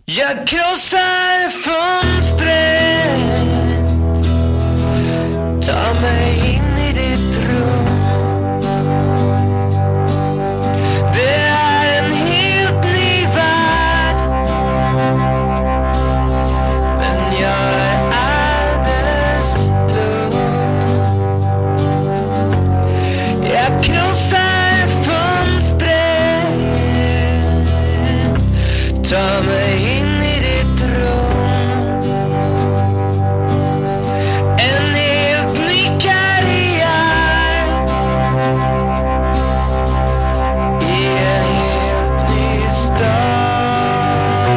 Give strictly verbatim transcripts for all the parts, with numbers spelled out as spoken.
Jag krossar fönstret, ta mig in i ditt rum. Det är en helt ny värld, men jag är alldeles lugn. Jag krossar fönstret, ta mig in i ditt rum. En helt ny karriär i en helt ny stad.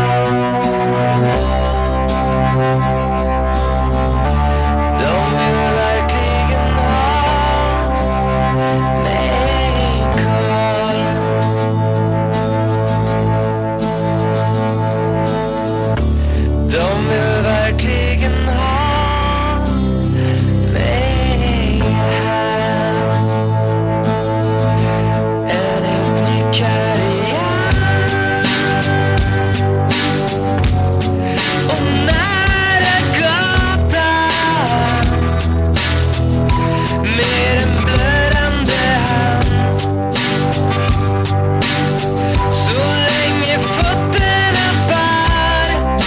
De vill verkligen ha mig kvar. De vill verkligen ha mig här. En helt ny karriär och nära gatan med en blödande hand. Så länge fötterna bär,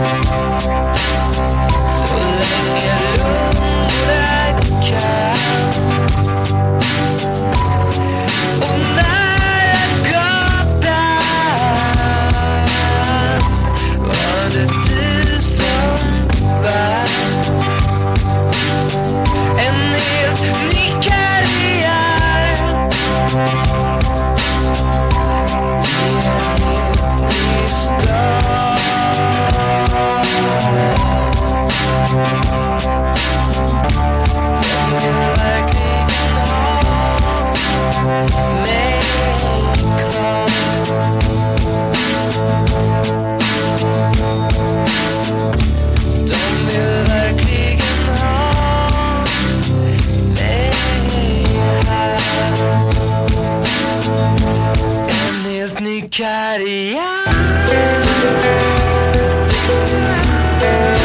så länge lungorna kan. Och nära gatan var det du som var. En helt ny karriär i en helt ny stad. De vill verkligen ha mig kvar. De vill verkligen ha mig här. En helt ny karriär.